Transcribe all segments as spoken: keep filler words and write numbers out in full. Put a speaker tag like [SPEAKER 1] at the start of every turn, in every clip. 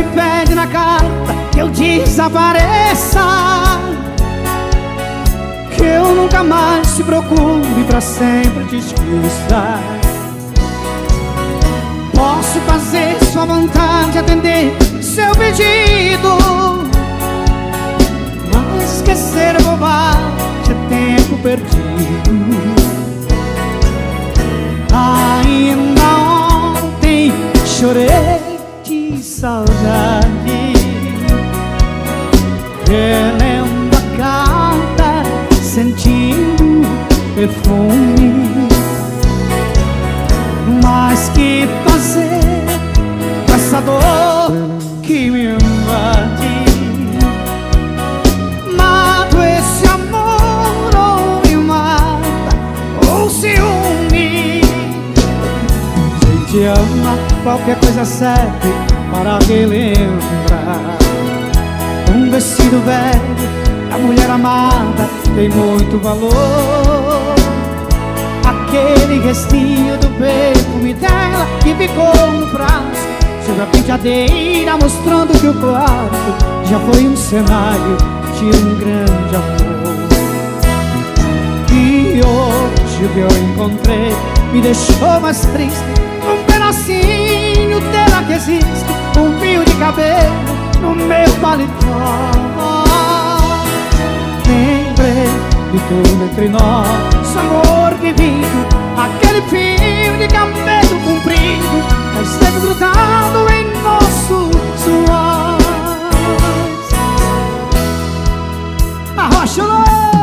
[SPEAKER 1] pede na carta que eu desapareça, que eu nunca mais te procure e pra sempre te esqueça. Posso fazer sua vontade, atender seu pedido, mas esquecer é bobagem, é tempo perdido. Ainda ontem chorei de saudade, relendo a carta, sentindo perfume. Mas que fazer com essa dor que me invade? Mato esse amor ou me mata, ou ciúme. Se te ama, qualquer coisa serve para relembrar. Um vestido velho, a mulher amada tem muito valor. Aquele restinho do perfume dela que ficou no braço sobre a penteadeira, mostrando que o quarto já foi um cenário de um grande amor. E hoje o que eu encontrei me deixou mais triste. Um pedacinho dela que existe, um fio de cabelo no meu paletó. Lembrei de tudo entre nós, amor vivido, aquele fio de cabelo comprido que esteve grudado em nosso suor. Arrocha o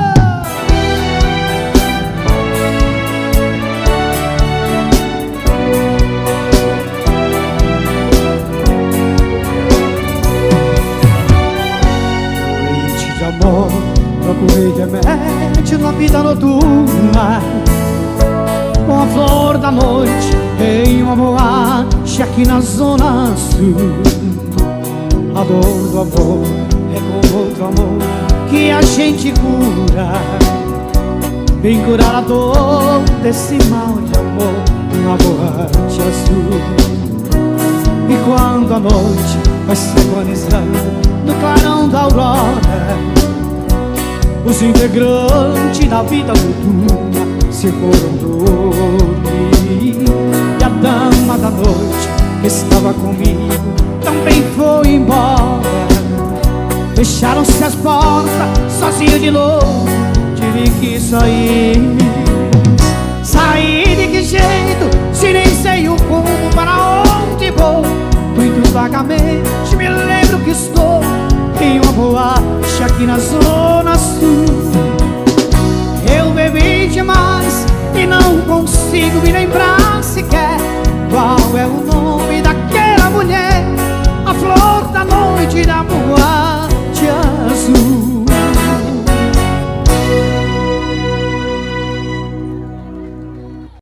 [SPEAKER 1] noite de amor, procurei remédio na vida noturna, com a flor da noite em uma boate aqui na zona sul. A dor do amor é com outro amor que a gente cura. Vem curar a dor desse mal de amor na boate azul. E quando a noite vai se agonizando no clarão da aurora, os integrantes da vida noturna se foram dormir. E a dama da noite que estava comigo também foi embora. Fecharam-se as portas, sozinho de novo tive que sair. Sair de que jeito, se nem sei o rumo para onde vou? Muito vagamente me lembro que estou em uma boate aqui na zona sul.